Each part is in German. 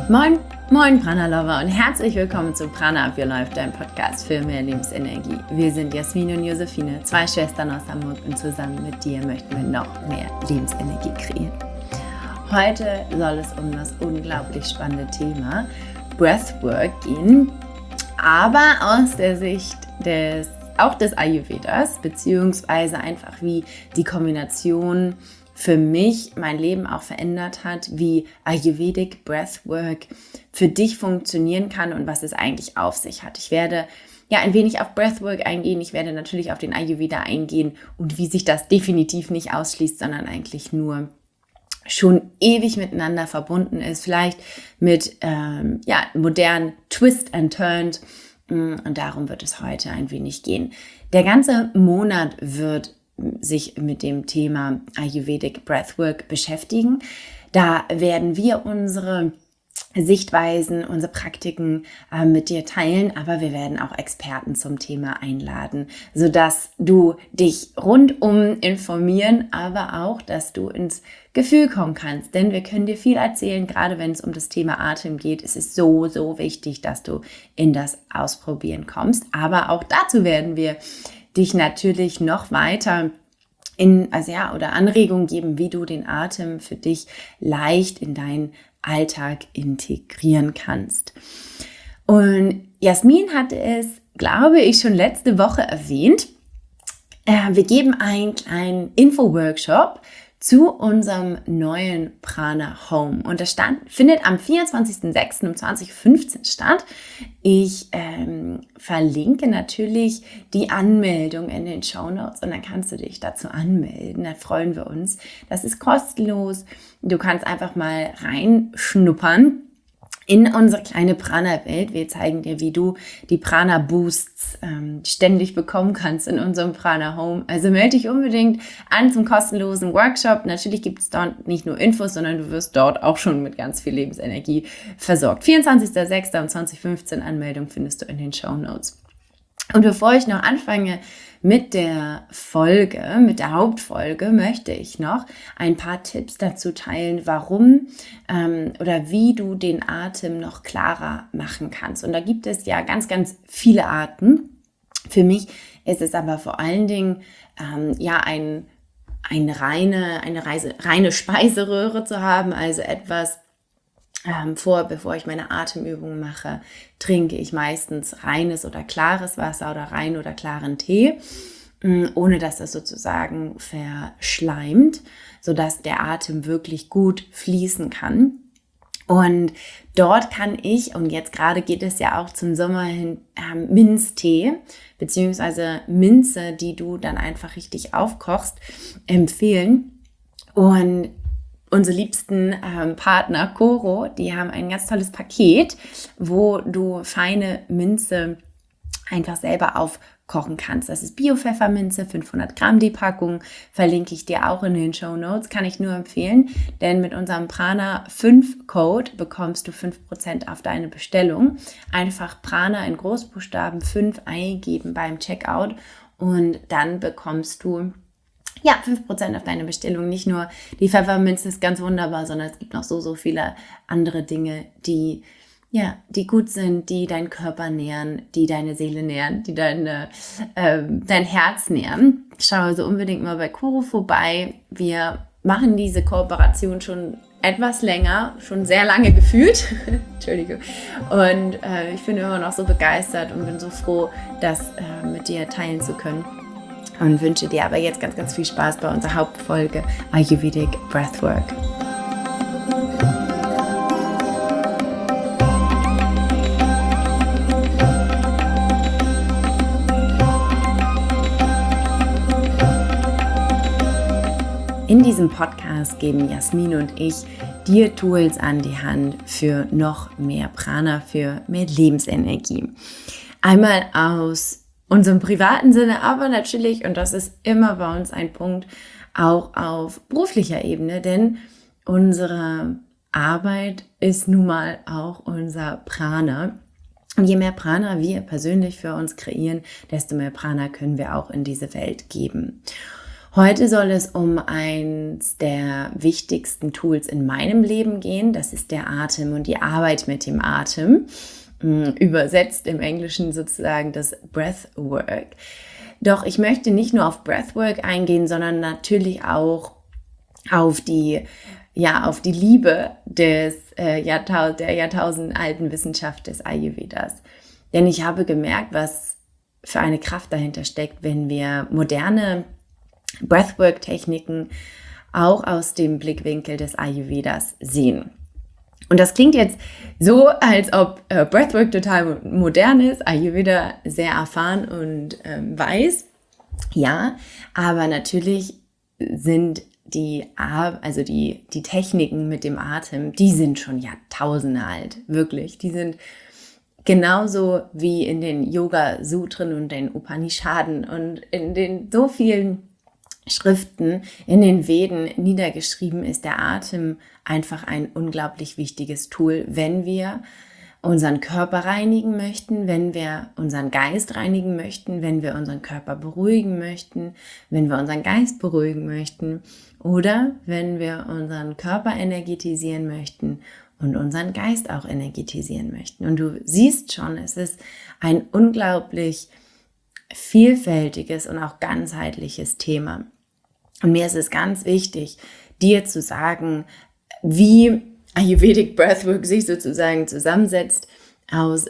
Moin, moin Prana-Lover und herzlich willkommen zu Prana Up Your Life, dein Podcast für mehr Lebensenergie. Wir sind Jasmin und Josephine, zwei Schwestern aus Hamburg und zusammen mit dir möchten wir noch mehr Lebensenergie kreieren. Heute soll es um das unglaublich spannende Thema Breathwork gehen, aber aus der Sicht des Ayurvedas, beziehungsweise einfach wie die Kombination für mich mein Leben auch verändert hat, wie Ayurvedic Breathwork für dich funktionieren kann und was es eigentlich auf sich hat. Ich werde ein wenig auf Breathwork eingehen, ich werde natürlich auf den Ayurveda eingehen und wie sich das definitiv nicht ausschließt, sondern eigentlich nur schon ewig miteinander verbunden ist, vielleicht mit modernen Twist and Turned, und darum wird es heute ein wenig gehen. Der ganze Monat wird sich mit dem Thema Ayurvedic Breathwork beschäftigen. Da werden wir unsere Sichtweisen, unsere Praktiken mit dir teilen, aber wir werden auch Experten zum Thema einladen, sodass du dich rundum informieren, aber auch, dass du ins Gefühl kommen kannst, denn wir können dir viel erzählen, gerade wenn es um das Thema Atem geht. Es ist so wichtig, dass du in das Ausprobieren kommst, aber auch dazu werden wir dich natürlich noch weiter Anregungen geben, wie du den Atem für dich leicht in deinen Alltag integrieren kannst. Und Jasmin hatte es, glaube ich, schon letzte Woche erwähnt. Wir geben einen kleinen Info-Workshop zu unserem neuen Prana Home. Und das findet am 24.06. um 20:15 statt. Ich verlinke natürlich die Anmeldung in den Shownotes und dann kannst du dich dazu anmelden. Da freuen wir uns. Das ist kostenlos. Du kannst einfach mal reinschnuppern in unsere kleine Prana-Welt. Wir zeigen dir, wie du die Prana-Boosts ständig bekommen kannst in unserem Prana Home. Also melde dich unbedingt an zum kostenlosen Workshop. Natürlich gibt es dort nicht nur Infos, sondern du wirst dort auch schon mit ganz viel Lebensenergie versorgt. 24.06. um 20:15 Anmeldung findest du in den Shownotes. Und bevor ich noch anfange mit der Hauptfolge, möchte ich noch ein paar Tipps dazu teilen, warum oder wie du den Atem noch klarer machen kannst. Und da gibt es ja ganz, ganz viele Arten. Für mich ist es aber vor allen Dingen eine reine Speiseröhre zu haben, also etwas, bevor ich meine Atemübungen mache, trinke ich meistens reines oder klares Wasser oder rein oder klaren Tee, ohne dass das sozusagen verschleimt, sodass der Atem wirklich gut fließen kann. Und dort kann ich, und jetzt gerade geht es ja auch zum Sommer hin, Minztee beziehungsweise Minze, die du dann einfach richtig aufkochst, empfehlen. Und unsere liebsten Partner Coro, die haben ein ganz tolles Paket, wo du feine Minze einfach selber aufkochen kannst. Das ist Bio-Pfefferminze, 500 Gramm die Packung, verlinke ich dir auch in den Shownotes, kann ich nur empfehlen, denn mit unserem Prana 5 Code bekommst du 5% auf deine Bestellung. Einfach Prana in Großbuchstaben 5 eingeben beim Checkout und dann bekommst du 5% auf deine Bestellung. Nicht nur die Pfefferminze ist ganz wunderbar, sondern es gibt noch so viele andere Dinge, die gut sind, die deinen Körper nähren, die deine Seele nähren, die dein Herz nähren. Schau also unbedingt mal bei Coro vorbei. Wir machen diese Kooperation schon etwas länger, schon sehr lange gefühlt. Entschuldigung. Und ich bin immer noch so begeistert und bin so froh, das mit dir teilen zu können. Und wünsche dir aber jetzt ganz, ganz viel Spaß bei unserer Hauptfolge Ayurvedic Breathwork. In diesem Podcast geben Jasmin und ich dir Tools an die Hand für noch mehr Prana, für mehr Lebensenergie. Einmal aus unserem privaten Sinne, aber natürlich, und das ist immer bei uns ein Punkt, auch auf beruflicher Ebene, denn unsere Arbeit ist nun mal auch unser Prana. Und je mehr Prana wir persönlich für uns kreieren, desto mehr Prana können wir auch in diese Welt geben. Heute soll es um eins der wichtigsten Tools in meinem Leben gehen. Das ist der Atem und die Arbeit mit dem Atem. Übersetzt im Englischen sozusagen das Breathwork. Doch ich möchte nicht nur auf Breathwork eingehen, sondern natürlich auch auf die Liebe der jahrtausendalten Wissenschaft des Ayurvedas. Denn ich habe gemerkt, was für eine Kraft dahinter steckt, wenn wir moderne Breathwork-Techniken auch aus dem Blickwinkel des Ayurvedas sehen. Und das klingt jetzt so, als ob Breathwork total modern ist, Ayurveda sehr erfahren und weiß. Ja, aber natürlich sind die Techniken mit dem Atem, die sind schon Jahrtausende alt, wirklich. Die sind genauso wie in den Yoga-Sutren und den Upanishaden und in den so vielen Schriften, in den Veden niedergeschrieben, ist der Atem einfach ein unglaublich wichtiges Tool, wenn wir unseren Körper reinigen möchten, wenn wir unseren Geist reinigen möchten, wenn wir unseren Körper beruhigen möchten, wenn wir unseren Geist beruhigen möchten oder wenn wir unseren Körper energetisieren möchten und unseren Geist auch energetisieren möchten. Und du siehst schon, es ist ein unglaublich vielfältiges und auch ganzheitliches Thema. Und mir ist es ganz wichtig, dir zu sagen, wie Ayurvedic Breathwork sich sozusagen zusammensetzt aus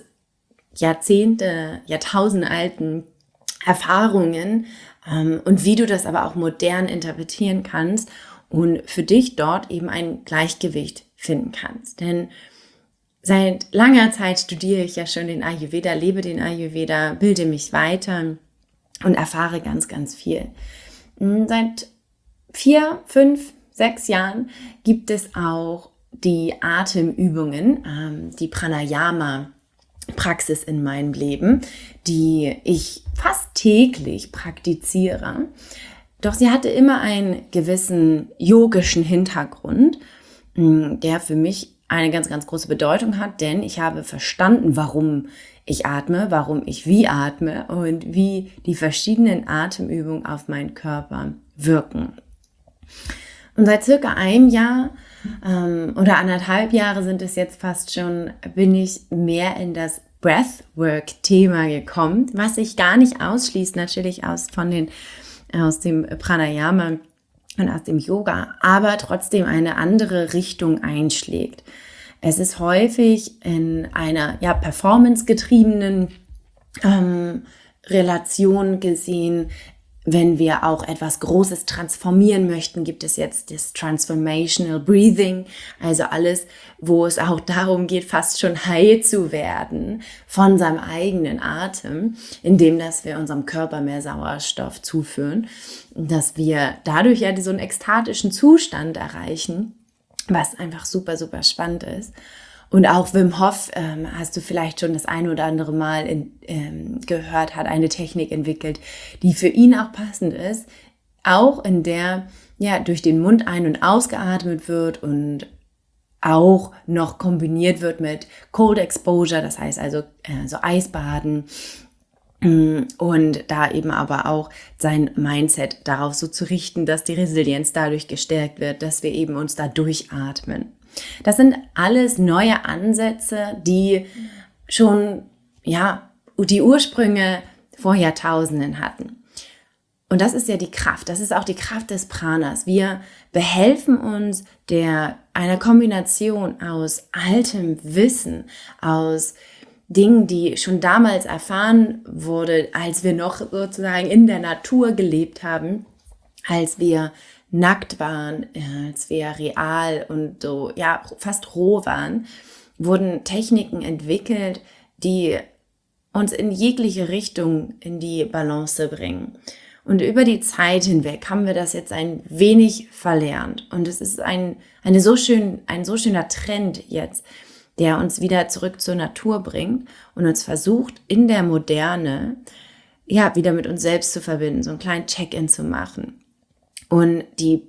Jahrtausende alten Erfahrungen und wie du das aber auch modern interpretieren kannst und für dich dort eben ein Gleichgewicht finden kannst. Denn seit langer Zeit studiere ich ja schon den Ayurveda, lebe den Ayurveda, bilde mich weiter und erfahre ganz, ganz viel. Seit 4, 5, 6 Jahren gibt es auch die Atemübungen, die Pranayama-Praxis in meinem Leben, die ich fast täglich praktiziere. Doch sie hatte immer einen gewissen yogischen Hintergrund, der für mich eine ganz, ganz große Bedeutung hat, denn ich habe verstanden, warum ich atme, warum ich wie atme und wie die verschiedenen Atemübungen auf meinen Körper wirken. Und seit circa einem Jahr oder 1,5 Jahre sind es jetzt fast schon, bin ich mehr in das Breathwork-Thema gekommen, was sich gar nicht ausschließt, natürlich aus dem Pranayama und aus dem Yoga, aber trotzdem eine andere Richtung einschlägt. Es ist häufig in einer performancegetriebenen Relation gesehen. Wenn wir auch etwas Großes transformieren möchten, gibt es jetzt das Transformational Breathing, also alles, wo es auch darum geht, fast schon heil zu werden von seinem eigenen Atem, indem dass wir unserem Körper mehr Sauerstoff zuführen, dass wir dadurch ja so einen ekstatischen Zustand erreichen, was einfach super, super spannend ist. Und auch Wim Hof, hast du vielleicht schon das eine oder andere Mal gehört, hat eine Technik entwickelt, die für ihn auch passend ist, auch in der durch den Mund ein- und ausgeatmet wird und auch noch kombiniert wird mit Cold Exposure, das heißt also so Eisbaden und da eben aber auch sein Mindset darauf so zu richten, dass die Resilienz dadurch gestärkt wird, dass wir eben uns da durchatmen. Das sind alles neue Ansätze, die schon die Ursprünge vor Jahrtausenden hatten. Und das ist ja die Kraft, das ist auch die Kraft des Pranas. Wir behelfen uns einer Kombination aus altem Wissen, aus Dingen, die schon damals erfahren wurde, als wir noch sozusagen in der Natur gelebt haben, als wir nackt waren, als wir real und so fast roh waren, wurden Techniken entwickelt, die uns in jegliche Richtung in die Balance bringen. Und über die Zeit hinweg haben wir das jetzt ein wenig verlernt. Und es ist ein so schöner Trend jetzt, der uns wieder zurück zur Natur bringt und uns versucht, in der Moderne wieder mit uns selbst zu verbinden, so einen kleinen Check-in zu machen. Und der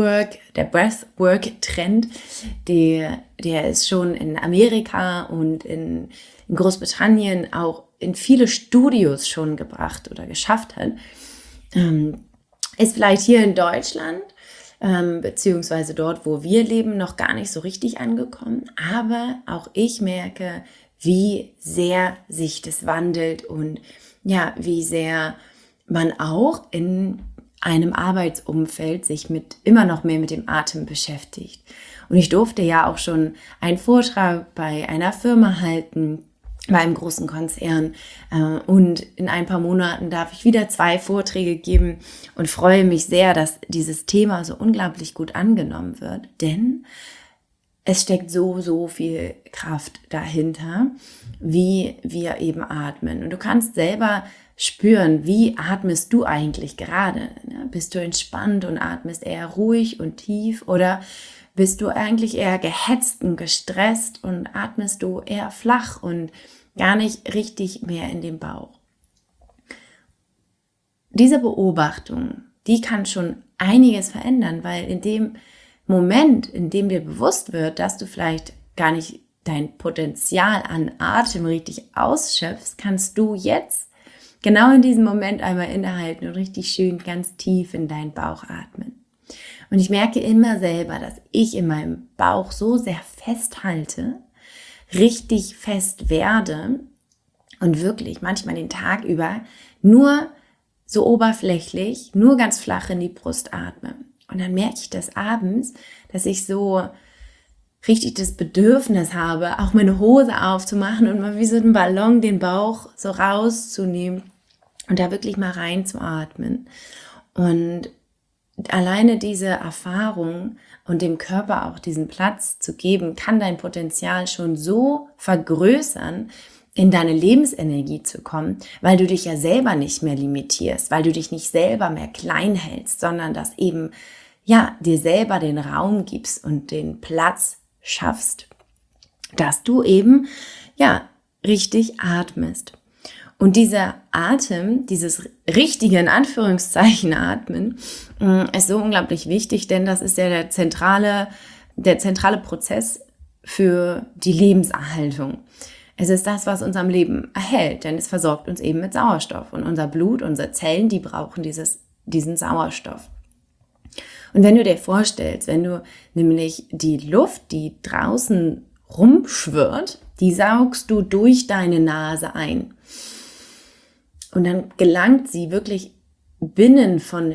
Breathwork-Trend, der ist schon in Amerika und in Großbritannien auch in viele Studios schon gebracht oder geschafft hat, Ist vielleicht hier in Deutschland, beziehungsweise dort, wo wir leben, noch gar nicht so richtig angekommen. Aber auch ich merke, wie sehr sich das wandelt und ja, wie sehr man auch in einem Arbeitsumfeld sich immer noch mehr mit dem Atem beschäftigt. Und ich durfte ja auch schon einen Vortrag bei einer Firma halten, bei einem großen Konzern. Und in ein paar Monaten darf ich wieder 2 Vorträge geben und freue mich sehr, dass dieses Thema so unglaublich gut angenommen wird. Denn es steckt so viel Kraft dahinter, wie wir eben atmen. Und du kannst selber spüren, wie atmest du eigentlich gerade? Bist du entspannt und atmest eher ruhig und tief oder bist du eigentlich eher gehetzt und gestresst und atmest du eher flach und gar nicht richtig mehr in den Bauch? Diese Beobachtung, die kann schon einiges verändern, weil in dem Moment, in dem dir bewusst wird, dass du vielleicht gar nicht dein Potenzial an Atem richtig ausschöpfst, kannst du jetzt genau in diesem Moment einmal innehalten und richtig schön ganz tief in deinen Bauch atmen. Und ich merke immer selber, dass ich in meinem Bauch so sehr festhalte, richtig fest werde und wirklich manchmal den Tag über nur so oberflächlich, nur ganz flach in die Brust atme. Und dann merke ich das abends, dass ich so richtig das Bedürfnis habe, auch meine Hose aufzumachen und mal wie so ein Ballon den Bauch so rauszunehmen und da wirklich mal reinzuatmen. Und alleine diese Erfahrung und dem Körper auch diesen Platz zu geben, kann dein Potenzial schon so vergrößern, in deine Lebensenergie zu kommen, weil du dich ja selber nicht mehr limitierst, weil du dich nicht selber mehr klein hältst, sondern dass eben ja dir selber den Raum gibst und den Platz schaffst, dass du eben ja richtig atmest. Und dieser Atem, dieses richtige in Anführungszeichen Atmen, ist so unglaublich wichtig, denn das ist ja der zentrale Prozess für die Lebenserhaltung. Es ist das, was uns am Leben erhält, denn es versorgt uns eben mit Sauerstoff. Und unser Blut, unsere Zellen, die brauchen diesen Sauerstoff. Und wenn du dir vorstellst, wenn du nämlich die Luft, die draußen rumschwirrt, die saugst du durch deine Nase ein. Und dann gelangt sie wirklich binnen von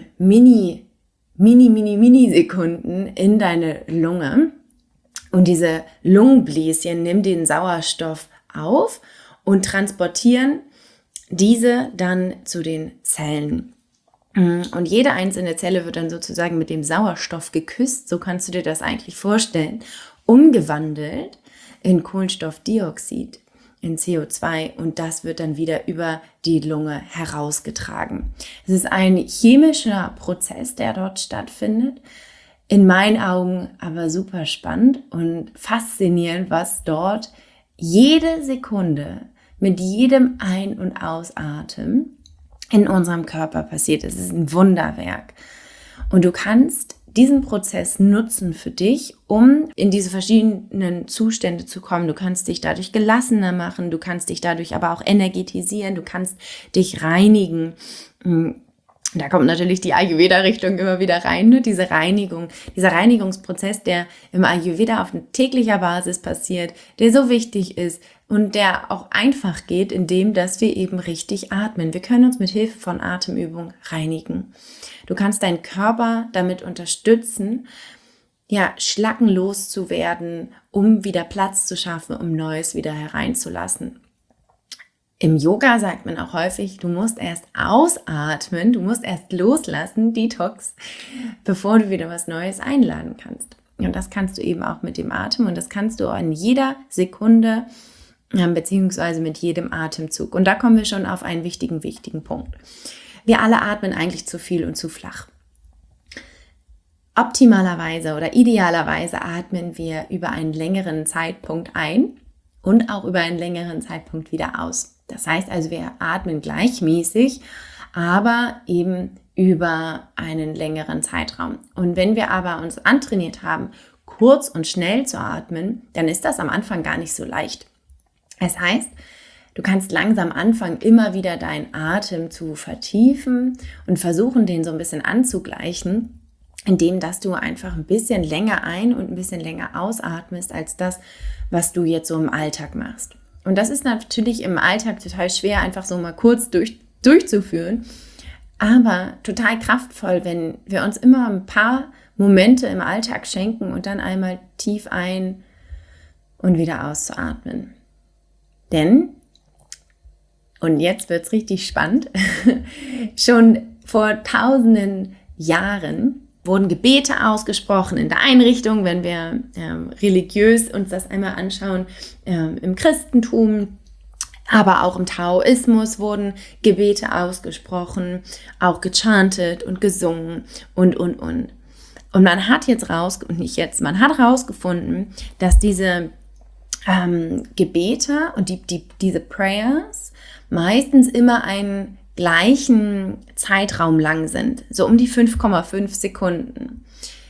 Millisekunden in deine Lunge. Und diese Lungenbläschen nehmen den Sauerstoff auf und transportieren diese dann zu den Zellen. Und jede einzelne Zelle wird dann sozusagen mit dem Sauerstoff geküsst, so kannst du dir das eigentlich vorstellen, umgewandelt in Kohlenstoffdioxid, in CO2 und das wird dann wieder über die Lunge herausgetragen. Es ist ein chemischer Prozess, der dort stattfindet. In meinen Augen aber super spannend und faszinierend, was dort jede Sekunde mit jedem Ein- und Ausatmen in unserem Körper passiert. Es ist ein Wunderwerk. Und du kannst diesen Prozess nutzen für dich, um in diese verschiedenen Zustände zu kommen. Du kannst dich dadurch gelassener machen, du kannst dich dadurch aber auch energetisieren, du kannst dich reinigen. Da kommt natürlich die Ayurveda-Richtung immer wieder rein, ne? Diese Reinigung, dieser Reinigungsprozess, der im Ayurveda auf täglicher Basis passiert, der so wichtig ist und der auch einfach geht, indem dass wir eben richtig atmen. Wir können uns mit Hilfe von Atemübung reinigen. Du kannst deinen Körper damit unterstützen, ja, schlackenlos zu werden, um wieder Platz zu schaffen, um Neues wieder hereinzulassen. Im Yoga sagt man auch häufig, du musst erst ausatmen, du musst erst loslassen, Detox, bevor du wieder was Neues einladen kannst. Und das kannst du eben auch mit dem Atem und das kannst du in jeder Sekunde beziehungsweise mit jedem Atemzug. Und da kommen wir schon auf einen wichtigen Punkt. Wir alle atmen eigentlich zu viel und zu flach. Optimalerweise oder idealerweise atmen wir über einen längeren Zeitpunkt ein und auch über einen längeren Zeitpunkt wieder aus. Das heißt also, wir atmen gleichmäßig, aber eben über einen längeren Zeitraum. Und wenn wir aber uns antrainiert haben, kurz und schnell zu atmen, dann ist das am Anfang gar nicht so leicht. Es heißt, Du kannst langsam anfangen, immer wieder deinen Atem zu vertiefen und versuchen, den so ein bisschen anzugleichen, indem dass du einfach ein bisschen länger ein- und ein bisschen länger ausatmest als das, was du jetzt so im Alltag machst. Und das ist natürlich im Alltag total schwer, einfach so mal kurz durchzuführen, aber total kraftvoll, wenn wir uns immer ein paar Momente im Alltag schenken und dann einmal tief ein- und wieder auszuatmen. Denn, und jetzt wird es richtig spannend, schon vor tausenden Jahren wurden Gebete ausgesprochen in der Einrichtung, wenn wir religiös uns das einmal anschauen, im Christentum, aber auch im Taoismus wurden Gebete ausgesprochen, auch gechantet und gesungen und. Und man hat man hat rausgefunden, dass diese Gebete und diese Prayers meistens immer einen gleichen Zeitraum lang sind, so um die 5,5 Sekunden,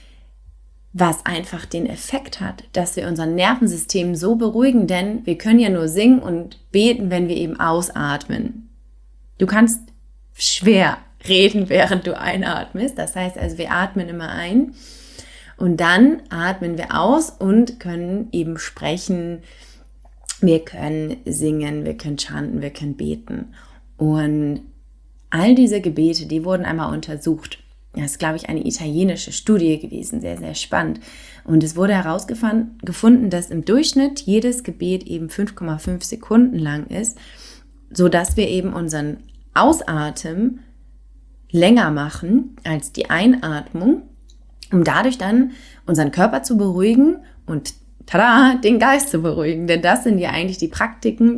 was einfach den Effekt hat, dass wir unser Nervensystem so beruhigen, denn wir können ja nur singen und beten, wenn wir eben ausatmen. Du kannst schwer reden, während du einatmest, das heißt also, wir atmen immer ein und dann atmen wir aus und können eben sprechen, wir können singen, wir können chanten, wir können beten. Und all diese Gebete, die wurden einmal untersucht. Das ist, glaube ich, eine italienische Studie gewesen, sehr, sehr spannend. Und es wurde herausgefunden, dass im Durchschnitt jedes Gebet eben 5,5 Sekunden lang ist, sodass wir eben unseren Ausatmen länger machen als die Einatmung, um dadurch dann unseren Körper zu beruhigen und tada, den Geist zu beruhigen. Denn das sind ja eigentlich die Praktiken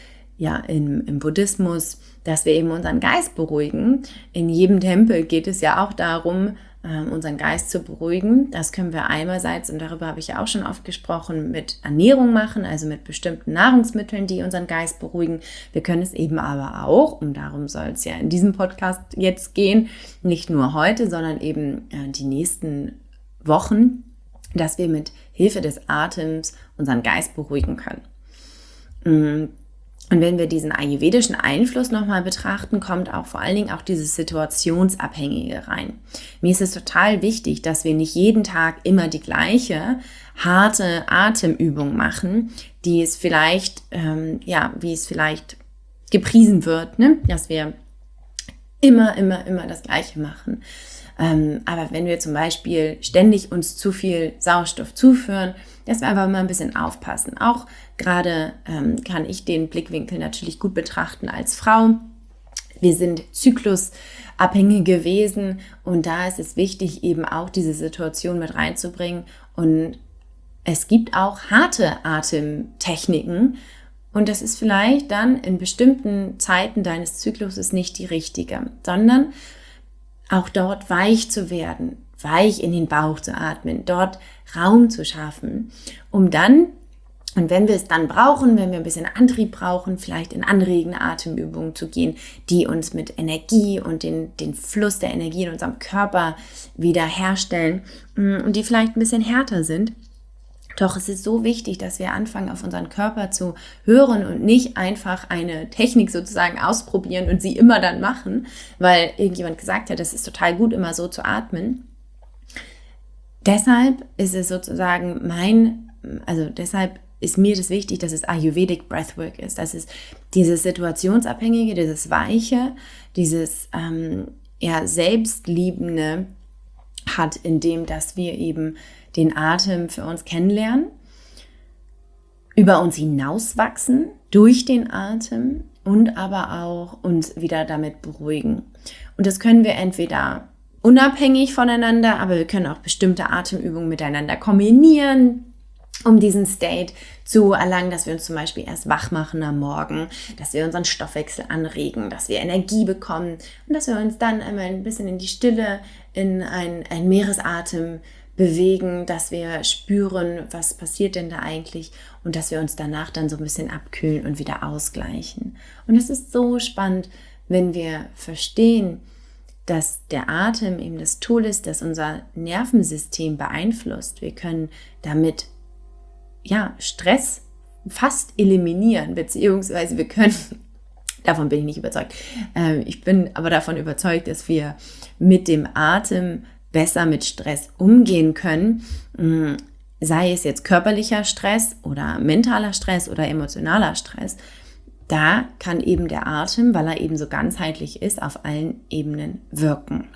im Buddhismus, dass wir eben unseren Geist beruhigen. In jedem Tempel geht es ja auch darum, unseren Geist zu beruhigen. Das können wir einerseits, und darüber habe ich ja auch schon oft gesprochen, mit Ernährung machen, also mit bestimmten Nahrungsmitteln, die unseren Geist beruhigen. Wir können es eben aber auch, und darum soll es ja in diesem Podcast jetzt gehen, nicht nur heute, sondern eben die nächsten Wochen, dass wir mit Hilfe des Atems unseren Geist beruhigen können. Und wenn wir diesen ayurvedischen Einfluss nochmal betrachten, kommt auch vor allen Dingen auch dieses Situationsabhängige rein. Mir ist es total wichtig, dass wir nicht jeden Tag immer die gleiche harte Atemübung machen, die es vielleicht, wie es vielleicht gepriesen wird, ne? Dass wir immer das Gleiche machen. Aber wenn wir zum Beispiel ständig uns zu viel Sauerstoff zuführen, dass wir einfach mal ein bisschen aufpassen. Auch gerade kann ich den Blickwinkel natürlich gut betrachten als Frau. Wir sind zyklusabhängige Wesen und da ist es wichtig, eben auch diese Situation mit reinzubringen. Und es gibt auch harte Atemtechniken und das ist vielleicht dann in bestimmten Zeiten deines Zykluses nicht die richtige, sondern auch dort weich zu werden, weich in den Bauch zu atmen, dort Raum zu schaffen, um dann, und wenn wir es dann brauchen, wenn wir ein bisschen Antrieb brauchen, vielleicht in anregende Atemübungen zu gehen, die uns mit Energie und den Fluss der Energie in unserem Körper wieder herstellen und die vielleicht ein bisschen härter sind. Doch es ist so wichtig, dass wir anfangen, auf unseren Körper zu hören und nicht einfach eine Technik sozusagen ausprobieren und sie immer dann machen, weil irgendjemand gesagt hat, das ist total gut, immer so zu atmen. Deshalb ist es sozusagen deshalb ist mir das wichtig, dass es Ayurvedic Breathwork ist. Das ist dieses Situationsabhängige, dieses Weiche, dieses Selbstliebende hat, indem dass wir eben den Atem für uns kennenlernen, über uns hinauswachsen durch den Atem und aber auch uns wieder damit beruhigen. Und das können wir entweder unabhängig voneinander, aber wir können auch bestimmte Atemübungen miteinander kombinieren, um diesen State zu erlangen, dass wir uns zum Beispiel erst wach machen am Morgen, dass wir unseren Stoffwechsel anregen, dass wir Energie bekommen und dass wir uns dann einmal ein bisschen in die Stille, in ein Meeresatem bewegen, dass wir spüren, was passiert denn da eigentlich und dass wir uns danach dann so ein bisschen abkühlen und wieder ausgleichen. Und es ist so spannend, wenn wir verstehen, dass der Atem eben das Tool ist, das unser Nervensystem beeinflusst. Wir können damit Stress fast eliminieren, beziehungsweise wir können, davon bin ich nicht überzeugt, ich bin aber davon überzeugt, dass wir mit dem Atem besser mit Stress umgehen können, sei es jetzt körperlicher Stress oder mentaler Stress oder emotionaler Stress. Da kann eben der Atem, weil er eben so ganzheitlich ist, auf allen Ebenen wirken.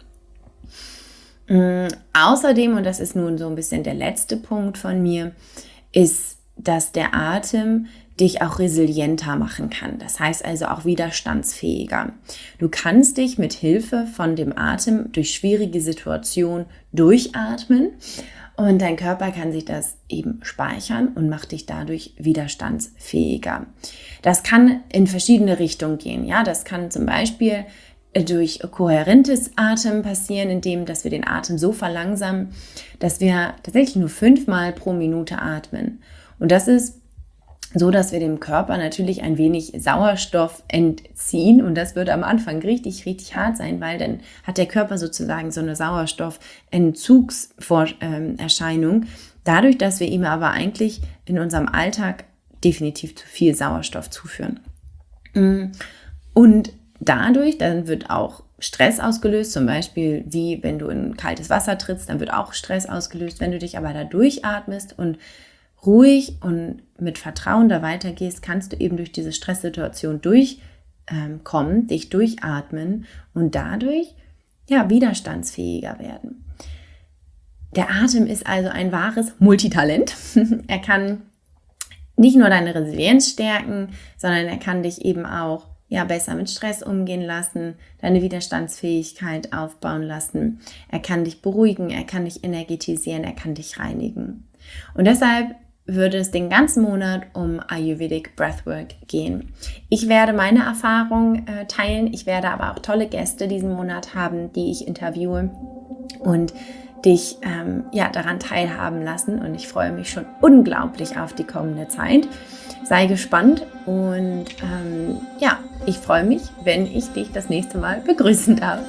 Außerdem, und das ist nun so ein bisschen der letzte Punkt von mir, ist, dass der Atem dich auch resilienter machen kann. Das heißt also auch widerstandsfähiger. Du kannst dich mit Hilfe von dem Atem durch schwierige Situationen durchatmen und dein Körper kann sich das eben speichern und macht dich dadurch widerstandsfähiger. Das kann in verschiedene Richtungen gehen. Ja, das kann zum Beispiel durch kohärentes Atmen passieren, indem dass wir den Atem so verlangsamen, dass wir tatsächlich nur 5-mal pro Minute atmen. Und das ist so, dass wir dem Körper natürlich ein wenig Sauerstoff entziehen. Und das wird am Anfang richtig, richtig hart sein, weil dann hat der Körper sozusagen so eine Sauerstoffentzugserscheinung. Dadurch, dass wir ihm aber eigentlich in unserem Alltag definitiv zu viel Sauerstoff zuführen. Und dadurch, dann wird auch Stress ausgelöst, zum Beispiel wie wenn du in kaltes Wasser trittst, dann wird auch Stress ausgelöst. Wenn du dich aber da durchatmest und ruhig und mit Vertrauen da weitergehst, kannst du eben durch diese Stresssituation durchkommen, dich durchatmen und dadurch widerstandsfähiger werden. Der Atem ist also ein wahres Multitalent. Er kann nicht nur deine Resilienz stärken, sondern er kann dich eben auch besser mit Stress umgehen lassen, deine Widerstandsfähigkeit aufbauen lassen. Er kann dich beruhigen, er kann dich energetisieren, er kann dich reinigen. Und deshalb würde es den ganzen Monat um Ayurvedic Breathwork gehen. Ich werde meine Erfahrung teilen, ich werde aber auch tolle Gäste diesen Monat haben, die ich interviewe und dich daran teilhaben lassen und ich freue mich schon unglaublich auf die kommende Zeit. Sei gespannt und ich freue mich, wenn ich dich das nächste Mal begrüßen darf.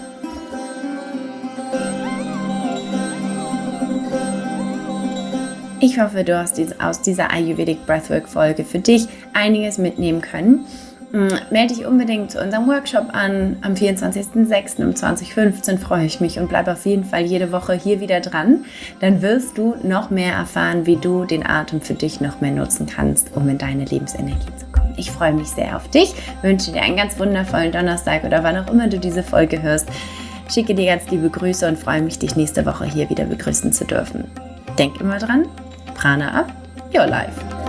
Ich hoffe, du hast aus dieser Ayurvedic Breathwork Folge für dich einiges mitnehmen können. Melde dich unbedingt zu unserem Workshop an. Am 24.06. um 20:15 freue ich mich und bleib auf jeden Fall jede Woche hier wieder dran. Dann wirst du noch mehr erfahren, wie du den Atem für dich noch mehr nutzen kannst, um in deine Lebensenergie zu kommen. Ich freue mich sehr auf dich, wünsche dir einen ganz wundervollen Donnerstag oder wann auch immer du diese Folge hörst. Schicke dir ganz liebe Grüße und freue mich, dich nächste Woche hier wieder begrüßen zu dürfen. Denk immer dran, Prana up, your life.